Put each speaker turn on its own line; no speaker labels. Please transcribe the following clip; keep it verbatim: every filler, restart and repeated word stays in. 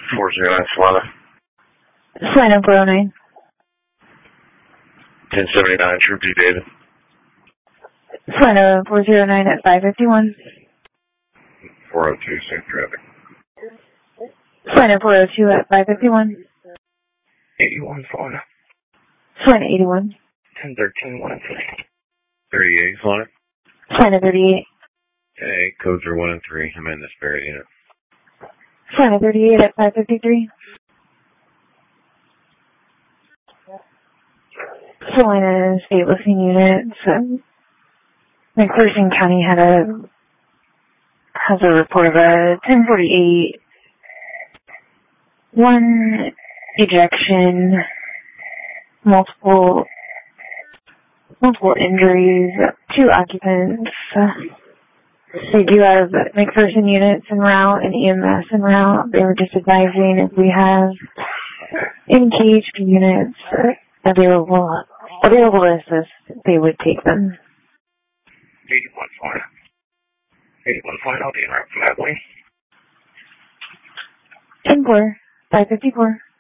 four zero nine Solana.
Solana four oh nine.
ten seventy-nine, Troop D, David.
Solana four zero nine at five fifty-one.
four oh two, safe traffic.
Solana four oh two at five fifty-one.
eighty-one, Solana.
Solana eighty-one.
ten thirteen, one and three. thirty-eight, Solana.
Solana thirty-eight.
Okay, codes are one and three. I'm in this Barrett unit.
Solana thirty-eight at five fifty-three. Solana state listing unit. So McPherson County had a has a report of a ten forty-eight, one ejection, multiple multiple injuries, two occupants. They do have McPherson units en route and E M S en route. They were just advising if we have any K H P units available available to assist, they would take them.
eighty-one, Solana. eighty-one, Solana, I'll be en route from that way.
ten four, five fifty-four.